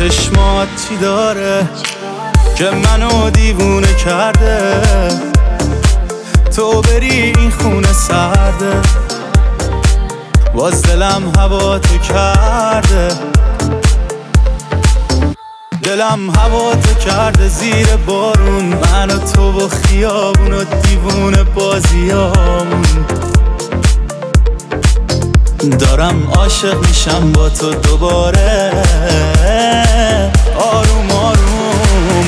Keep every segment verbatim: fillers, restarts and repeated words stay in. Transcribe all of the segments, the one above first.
چشمات چی داره که منو دیوونه کرده؟ تو بری این خونه سرده، باز دلم هوا تو کرده. دلم هوا تو کرده زیر بارون، من و تو و خیابون و دیوونه بازیامون. دارم عاشق میشم با تو دوباره، آروم آروم.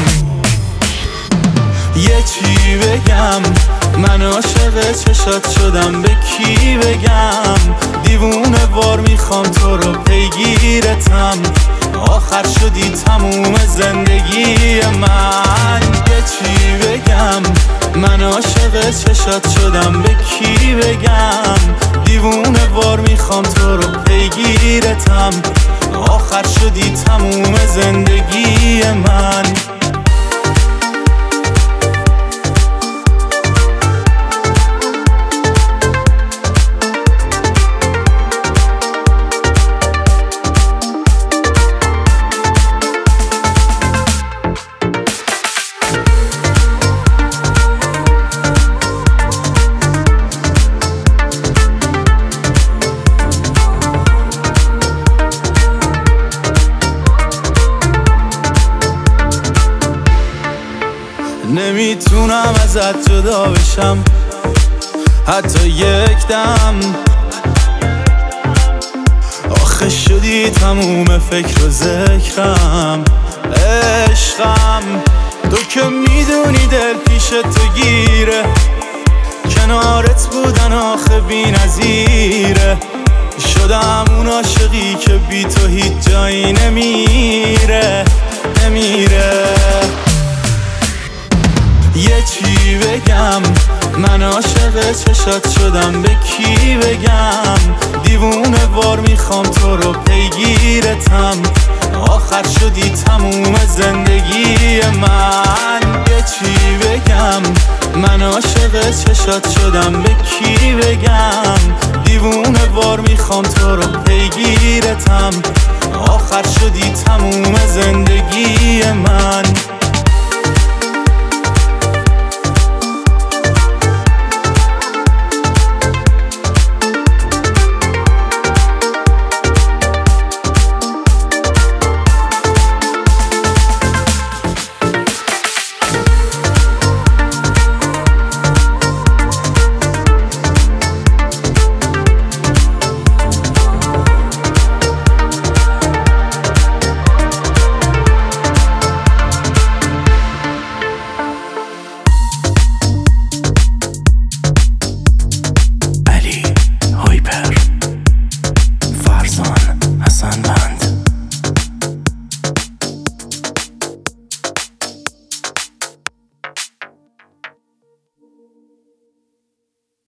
یه چی بگم، من عاشق چشات شدم، به کی بگم؟ دیوونه وار میخوام تو رو پیگیرتم، آخر شدی تموم زندگی من. یه چی بگم، من عاشق چشات شدم، به کی بگم؟ دیوونه وار میخوام تو رو پیگیرتم، آخر شدی تموم زندگی من. نمیتونم ازت جدا بشم حتی یک دم، آخه شدی تموم فکر و ذکرم. عشقم تو که میدونی دل پیش تو گیره، کنارت بودن آخه بی نظیره. شدم اون عاشقی که بی تو هیچ جایی نمیره نمیره. یه چی بگم، من عاشق چشات شدم، به کی بگم؟ دیوونه وار میخوام تو رو پیگیرتم، آخر شدی تموم زندگی من. یه چی بگم، من عاشق چشات شدم، به کی بگم؟ دیوونه وار میخوام تو رو پیگیرتم، آخر شدی تموم زندگی من.